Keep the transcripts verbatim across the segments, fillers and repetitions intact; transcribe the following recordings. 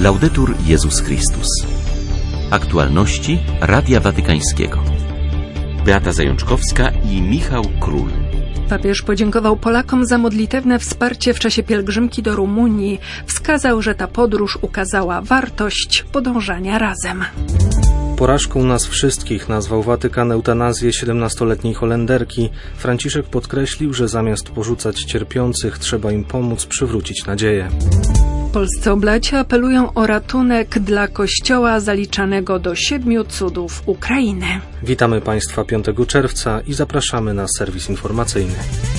Laudetur Jezus Chrystus. Aktualności Radia Watykańskiego. Beata Zajączkowska i Michał Król. Papież podziękował Polakom za modlitewne wsparcie w czasie pielgrzymki do Rumunii. Wskazał, że ta podróż ukazała wartość podążania razem. Porażką nas wszystkich nazwał Watykan eutanazję siedemnastoletniej Holenderki. Franciszek podkreślił, że zamiast porzucać cierpiących, trzeba im pomóc przywrócić nadzieję. Polscy oblaci apelują o ratunek dla Kościoła zaliczanego do siedmiu cudów Ukrainy. Witamy Państwa piątego czerwca i zapraszamy na serwis informacyjny.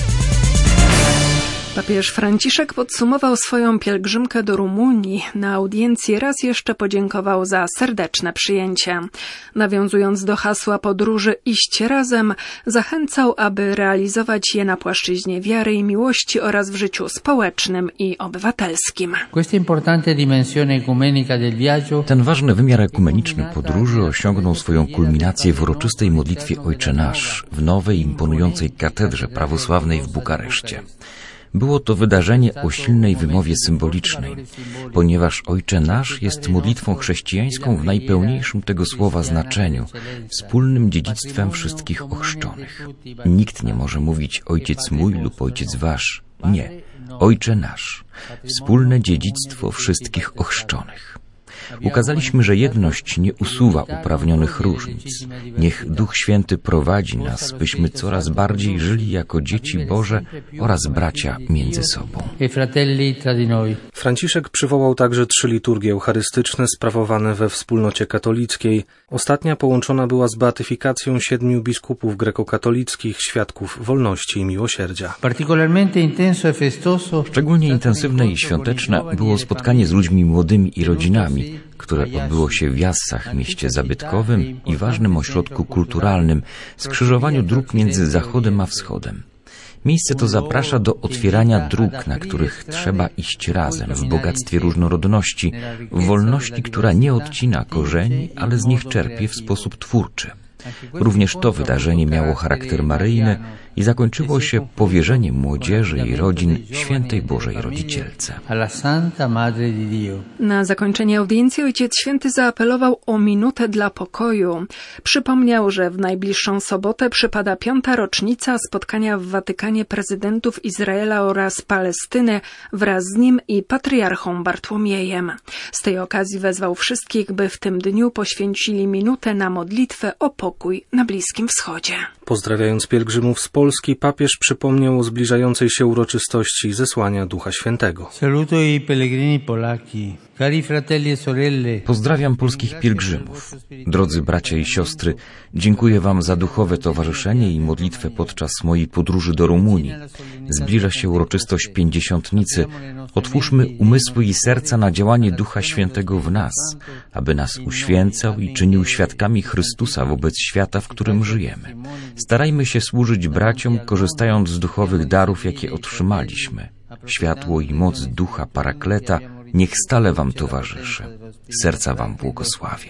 Papież Franciszek podsumował swoją pielgrzymkę do Rumunii. Na audiencji raz jeszcze podziękował za serdeczne przyjęcie. Nawiązując do hasła podróży Iść razem, zachęcał, aby realizować je na płaszczyźnie wiary i miłości oraz w życiu społecznym i obywatelskim. Ten ważny wymiar ekumeniczny podróży osiągnął swoją kulminację w uroczystej modlitwie Ojcze Nasz w nowej, imponującej katedrze prawosławnej w Bukareszcie. Było to wydarzenie o silnej wymowie symbolicznej, ponieważ Ojcze Nasz jest modlitwą chrześcijańską w najpełniejszym tego słowa znaczeniu, wspólnym dziedzictwem wszystkich ochrzczonych. Nikt nie może mówić Ojciec mój lub Ojciec wasz. Nie. Ojcze Nasz. Wspólne dziedzictwo wszystkich ochrzczonych. Ukazaliśmy, że jedność nie usuwa uprawnionych różnic. Niech Duch Święty prowadzi nas, byśmy coraz bardziej żyli jako dzieci Boże oraz bracia między sobą. Franciszek przywołał także trzy liturgie eucharystyczne sprawowane we wspólnocie katolickiej. Ostatnia połączona była z beatyfikacją siedmiu biskupów grekokatolickich, świadków wolności i miłosierdzia. Szczególnie intensywne i świąteczne było spotkanie z ludźmi młodymi i rodzinami, które odbyło się w Jassach, mieście zabytkowym i ważnym ośrodku kulturalnym, skrzyżowaniu dróg między Zachodem a Wschodem. Miejsce to zaprasza do otwierania dróg, na których trzeba iść razem, w bogactwie różnorodności, w wolności, która nie odcina korzeni, ale z nich czerpie w sposób twórczy. Również to wydarzenie miało charakter maryjny i zakończyło się powierzeniem młodzieży i rodzin Świętej Bożej Rodzicielce. Na zakończenie audiencji Ojciec Święty zaapelował o minutę dla pokoju. Przypomniał, że w najbliższą sobotę przypada piąta rocznica spotkania w Watykanie prezydentów Izraela oraz Palestyny wraz z nim i patriarchą Bartłomiejem. Z tej okazji wezwał wszystkich, by w tym dniu poświęcili minutę na modlitwę o pokój na Bliskim Wschodzie. Pozdrawiając pielgrzymów z Polski, papież przypomniał o zbliżającej się uroczystości zesłania Ducha Świętego. Pozdrawiam polskich pielgrzymów. Drodzy bracia i siostry, dziękuję wam za duchowe towarzyszenie i modlitwę podczas mojej podróży do Rumunii. Zbliża się uroczystość Pięćdziesiątnicy. Otwórzmy umysły i serca na działanie Ducha Świętego w nas, aby nas uświęcał i czynił świadkami Chrystusa wobec świata, w którym żyjemy. Starajmy się służyć braciom, korzystając z duchowych darów, jakie otrzymaliśmy. Światło i moc Ducha Parakleta niech stale wam towarzyszy. Serca wam błogosławię.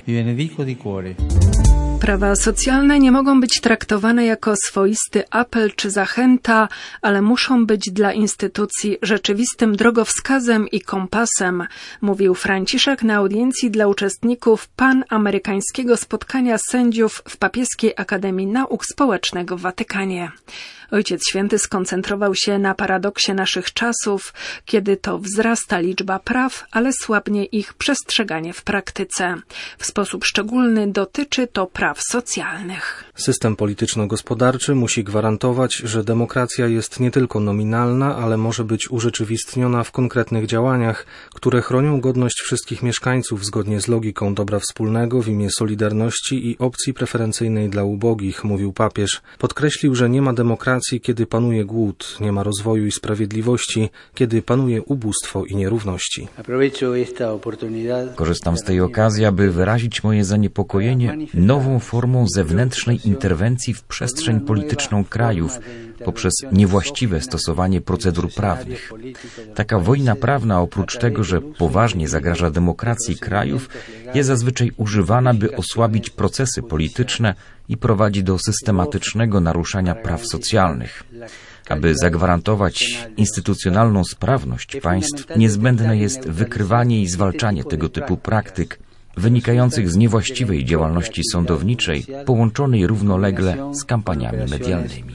Prawa socjalne nie mogą być traktowane jako swoisty apel czy zachęta, ale muszą być dla instytucji rzeczywistym drogowskazem i kompasem, mówił Franciszek na audiencji dla uczestników panamerykańskiego spotkania sędziów w Papieskiej Akademii Nauk Społecznych w Watykanie. Ojciec Święty skoncentrował się na paradoksie naszych czasów, kiedy to wzrasta liczba praw, ale słabnie ich przestrzeganie w praktyce. W sposób szczególny dotyczy to praw socjalnych. System polityczno-gospodarczy musi gwarantować, że demokracja jest nie tylko nominalna, ale może być urzeczywistniona w konkretnych działaniach, które chronią godność wszystkich mieszkańców zgodnie z logiką dobra wspólnego w imię solidarności i opcji preferencyjnej dla ubogich, mówił papież. Podkreślił, że nie ma demokracji, kiedy panuje głód, nie ma rozwoju i sprawiedliwości, kiedy panuje ubóstwo i nierówności. Korzystam z tej okazji, aby wyrazić moje zaniepokojenie nową formą zewnętrznej interwencji w przestrzeń polityczną krajów poprzez niewłaściwe stosowanie procedur prawnych. Taka wojna prawna, oprócz tego, że poważnie zagraża demokracji krajów, jest zazwyczaj używana, by osłabić procesy polityczne i prowadzi do systematycznego naruszania praw socjalnych. Aby zagwarantować instytucjonalną sprawność państw, niezbędne jest wykrywanie i zwalczanie tego typu praktyk, wynikających z niewłaściwej działalności sądowniczej, połączonej równolegle z kampaniami medialnymi.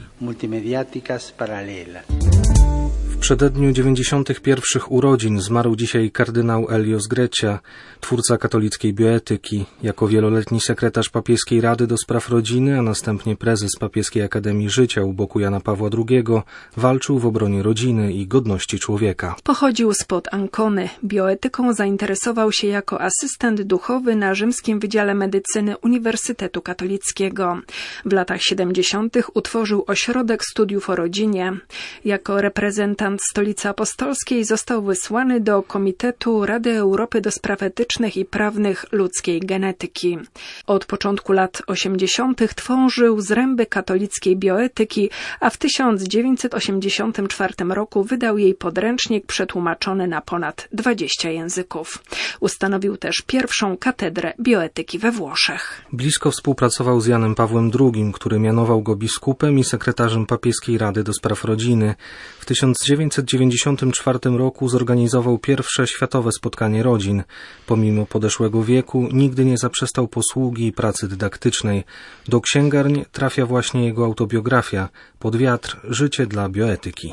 W przededniu dziewięćdziesiątych pierwszych urodzin zmarł dzisiaj kardynał Elios Grecia, twórca katolickiej bioetyki. Jako wieloletni sekretarz Papieskiej Rady do Spraw Rodziny, a następnie prezes Papieskiej Akademii Życia u boku Jana Pawła drugiego, walczył w obronie rodziny i godności człowieka. Pochodził spod Ancony. Bioetyką zainteresował się jako asystent duchowy na Rzymskim Wydziale Medycyny Uniwersytetu Katolickiego. W latach siedemdziesiątych utworzył ośrodek studiów o rodzinie. Jako reprezentant Stolicy Apostolskiej został wysłany do Komitetu Rady Europy do Spraw Etycznych i Prawnych Ludzkiej Genetyki. Od początku lat osiemdziesiątych tworzył zręby katolickiej bioetyki, a w tysiąc dziewięćset osiemdziesiątym czwartym roku wydał jej podręcznik przetłumaczony na ponad dwadzieścia języków. Ustanowił też pierwszą katedrę bioetyki we Włoszech. Blisko współpracował z Janem Pawłem drugim, który mianował go biskupem i sekretarzem Papieskiej Rady do Spraw Rodziny. W tysiąc dziewięćset dziewięćdziesiątym czwartym roku zorganizował pierwsze światowe spotkanie rodzin. Pomimo podeszłego wieku nigdy nie zaprzestał posługi i pracy dydaktycznej. Do księgarni trafia właśnie jego autobiografia Pod wiatr. Życie dla bioetyki.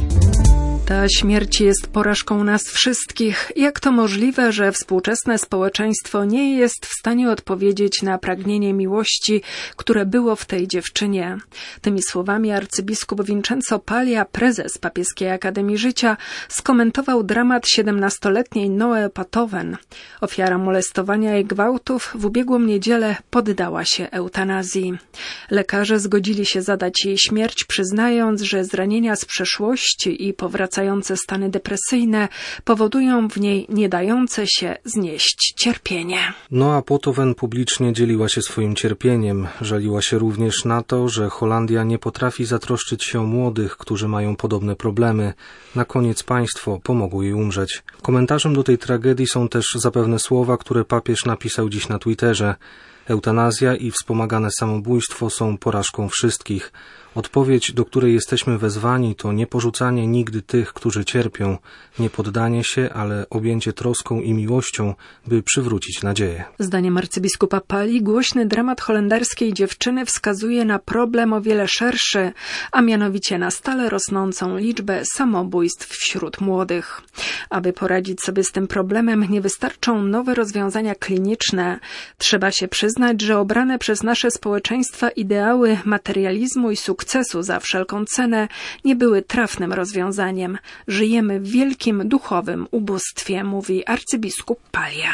Ta śmierć jest porażką nas wszystkich. Jak to możliwe, że współczesne społeczeństwo nie jest w stanie odpowiedzieć na pragnienie miłości, które było w tej dziewczynie? Tymi słowami arcybiskup Vincenzo Paglia, prezes Papieskiej Akademii Życia, skomentował dramat siedemnastoletniej Noe Patowen. Ofiara molestowania i gwałtów w ubiegłą niedzielę poddała się eutanazji. Lekarze zgodzili się zadać jej śmierć, przyznając, że zranienia z przeszłości i powracające stany depresyjne powodują w niej nie dające się znieść cierpienie. Noa Patowen publicznie dzieliła się swoim cierpieniem. Żaliła się również na to, że Holandia nie potrafi zatroszczyć się o młodych, którzy mają podobne problemy. Na koniec państwo pomogło jej umrzeć. Komentarzem do tej tragedii są też zapewne słowa, które papież napisał dziś na Twitterze. Eutanazja i wspomagane samobójstwo są porażką wszystkich. Odpowiedź, do której jesteśmy wezwani, to nie porzucanie nigdy tych, którzy cierpią, nie poddanie się, ale objęcie troską i miłością, by przywrócić nadzieję. Zdaniem arcybiskupa Pali głośny dramat holenderskiej dziewczyny wskazuje na problem o wiele szerszy, a mianowicie na stale rosnącą liczbę samobójstw wśród młodych. Aby poradzić sobie z tym problemem, nie wystarczą nowe rozwiązania kliniczne. Trzeba się przyznać, że obrane przez nasze społeczeństwa ideały materializmu i sukcesu sukcesu za wszelką cenę nie były trafnym rozwiązaniem. Żyjemy w wielkim duchowym ubóstwie, mówi arcybiskup Paglia.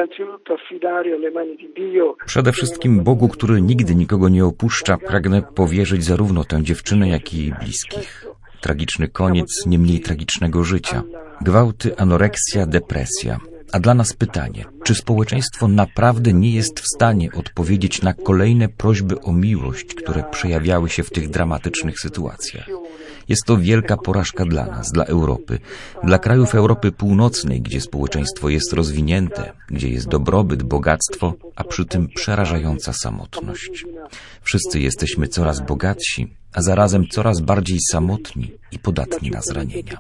Przede wszystkim Bogu, który nigdy nikogo nie opuszcza, pragnę powierzyć zarówno tę dziewczynę, jak i jej bliskich. Tragiczny koniec nie mniej tragicznego życia. Gwałty, anoreksja, depresja. A dla nas pytanie, czy społeczeństwo naprawdę nie jest w stanie odpowiedzieć na kolejne prośby o miłość, które przejawiały się w tych dramatycznych sytuacjach? Jest to wielka porażka dla nas, dla Europy, dla krajów Europy Północnej, gdzie społeczeństwo jest rozwinięte, gdzie jest dobrobyt, bogactwo, a przy tym przerażająca samotność. Wszyscy jesteśmy coraz bogatsi, a zarazem coraz bardziej samotni i podatni na zranienia.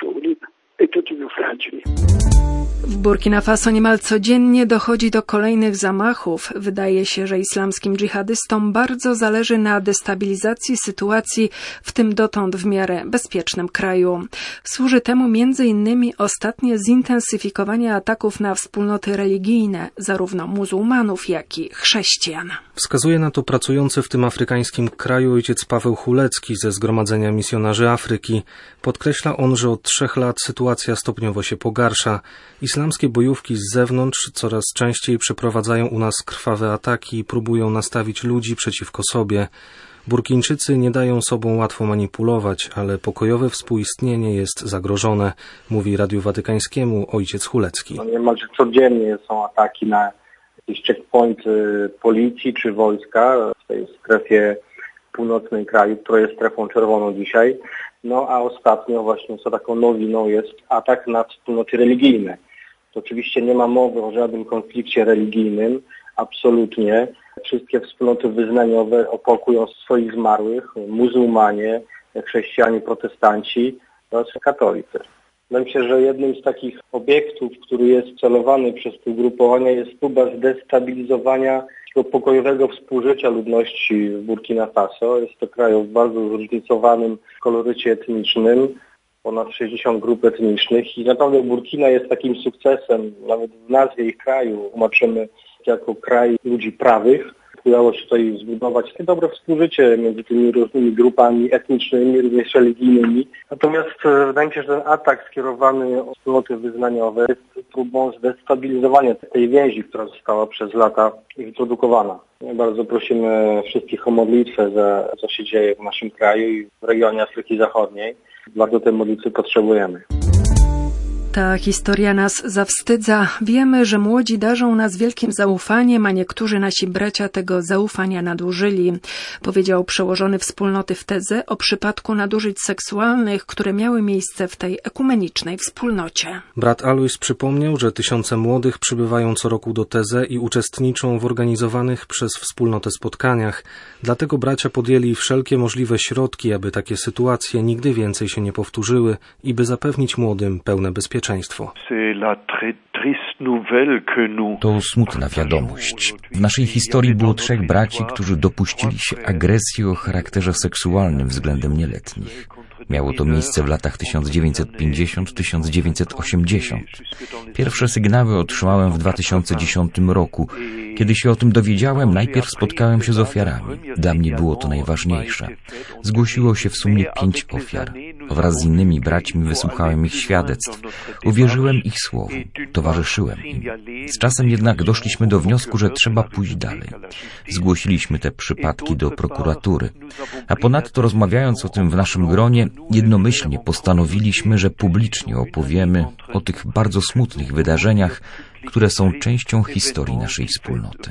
W Burkina Faso niemal codziennie dochodzi do kolejnych zamachów. Wydaje się, że islamskim dżihadystom bardzo zależy na destabilizacji sytuacji w tym dotąd w miarę bezpiecznym kraju. Służy temu między innymi ostatnie zintensyfikowanie ataków na wspólnoty religijne, zarówno muzułmanów, jak i chrześcijan. Wskazuje na to pracujący w tym afrykańskim kraju ojciec Paweł Chulecki ze Zgromadzenia Misjonarzy Afryki. Podkreśla on, że od trzech lat sytuacja stopniowo się pogarsza. Islamskie bojówki z zewnątrz coraz częściej przeprowadzają u nas krwawe ataki i próbują nastawić ludzi przeciwko sobie. Burkińczycy nie dają sobą łatwo manipulować, ale pokojowe współistnienie jest zagrożone, mówi Radiu Watykańskiemu ojciec Chulecki. No niemalże codziennie są ataki na jakieś checkpointy policji czy wojska w tej strefie północnej kraju, która jest strefą czerwoną dzisiaj. No a ostatnio właśnie co taką nowiną jest atak na wspólnoty religijne. To oczywiście nie ma mowy o żadnym konflikcie religijnym, absolutnie, wszystkie wspólnoty wyznaniowe o pokój swoich zmarłych, muzułmanie, chrześcijanie, protestanci oraz katolicy. Wydaje mi się, że jednym z takich obiektów, który jest celowany przez te ugrupowania, jest próba zdestabilizowania tego pokojowego współżycia ludności w Burkina Faso. Jest to kraj o bardzo zróżnicowanym kolorycie etnicznym, ponad sześćdziesiąt grup etnicznych i naprawdę Burkina jest takim sukcesem, nawet w nazwie ich kraju tłumaczymy jako kraj ludzi prawych. Udało się tutaj zbudować dobre współżycie między tymi różnymi grupami etnicznymi, również religijnymi. Natomiast wydaje mi się, że ten atak skierowany o wspólnoty wyznaniowe jest próbą zdestabilizowania tej więzi, która została przez lata wyprodukowana. Bardzo prosimy wszystkich o modlitwę za to, co się dzieje w naszym kraju i w regionie Afryki Zachodniej. Bardzo tej modlitwy potrzebujemy. Ta historia nas zawstydza. Wiemy, że młodzi darzą nas wielkim zaufaniem, a niektórzy nasi bracia tego zaufania nadużyli, powiedział przełożony wspólnoty w Teze o przypadku nadużyć seksualnych, które miały miejsce w tej ekumenicznej wspólnocie. Brat Alois przypomniał, że tysiące młodych przybywają co roku do Teze i uczestniczą w organizowanych przez wspólnotę spotkaniach. Dlatego bracia podjęli wszelkie możliwe środki, aby takie sytuacje nigdy więcej się nie powtórzyły i by zapewnić młodym pełne bezpieczeństwo. To smutna wiadomość. W naszej historii było trzech braci, którzy dopuścili się agresji o charakterze seksualnym względem nieletnich. Miało to miejsce w latach tysiąc dziewięćset pięćdziesiątym do tysiąc dziewięćset osiemdziesiątym. Pierwsze sygnały otrzymałem w dwa tysiące dziesiątym roku. Kiedy się o tym dowiedziałem, najpierw spotkałem się z ofiarami. Dla mnie było to najważniejsze. Zgłosiło się w sumie pięć ofiar. Wraz z innymi braćmi wysłuchałem ich świadectw. Uwierzyłem ich słowu. Towarzyszyłem im. Z czasem jednak doszliśmy do wniosku, że trzeba pójść dalej. Zgłosiliśmy te przypadki do prokuratury. A ponadto, rozmawiając o tym w naszym gronie, jednomyślnie postanowiliśmy, że publicznie opowiemy o tych bardzo smutnych wydarzeniach, które są częścią historii naszej wspólnoty.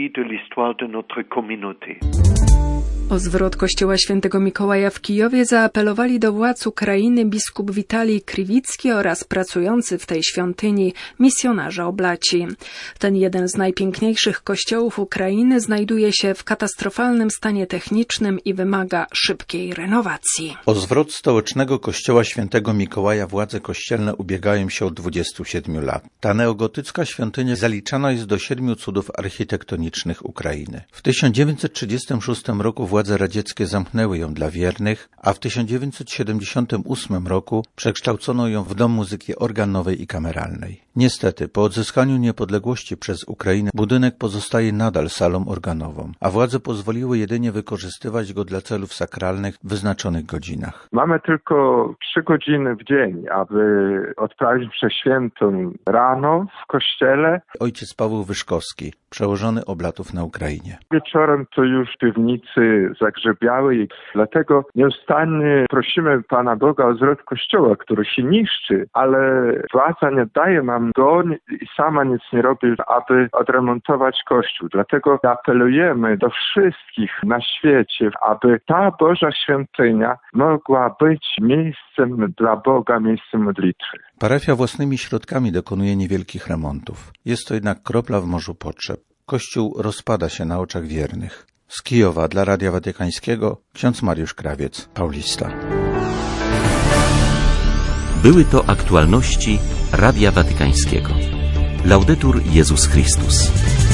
O zwrot kościoła świętego Mikołaja w Kijowie zaapelowali do władz Ukrainy biskup Witalij Kriwicki oraz pracujący w tej świątyni misjonarze oblaci. Ten jeden z najpiękniejszych kościołów Ukrainy znajduje się w katastrofalnym stanie technicznym i wymaga szybkiej renowacji. O zwrot stołecznego kościoła świętego Mikołaja władze kościelne ubiegają się od dwudziestu siedmiu lat. Ta neogotycka świątynia zaliczana jest do siedmiu cudów architektonicznych Ukrainy. W tysiąc dziewięćset trzydziestym szóstym roku władze radzieckie zamknęły ją dla wiernych, a w tysiąc dziewięćset siedemdziesiątym ósmym roku przekształcono ją w dom muzyki organowej i kameralnej. Niestety, po odzyskaniu niepodległości przez Ukrainę budynek pozostaje nadal salą organową, a władze pozwoliły jedynie wykorzystywać go dla celów sakralnych w wyznaczonych godzinach. Mamy tylko trzy godziny w dzień, aby odprawić mszę świętą rano w kościele. Ojciec Paweł Wyszkowski, przełożony oblatów na Ukrainie. Wieczorem to już piwnicy zagrzebiały i dlatego nieustannie prosimy Pana Boga o zwrot Kościoła, który się niszczy, ale władza nie daje nam go i sama nic nie robi, aby odremontować Kościół. Dlatego apelujemy do wszystkich na świecie, aby ta Boża świątynia mogła być miejscem dla Boga, miejscem modlitwy. Parafia własnymi środkami dokonuje niewielkich remontów. Jest to jednak kropla w morzu potrzeb. Kościół rozpada się na oczach wiernych. Z Kijowa dla Radia Watykańskiego ksiądz Mariusz Krawiec, Paulista. Były to aktualności Radia Watykańskiego. Laudetur Jezus Chrystus.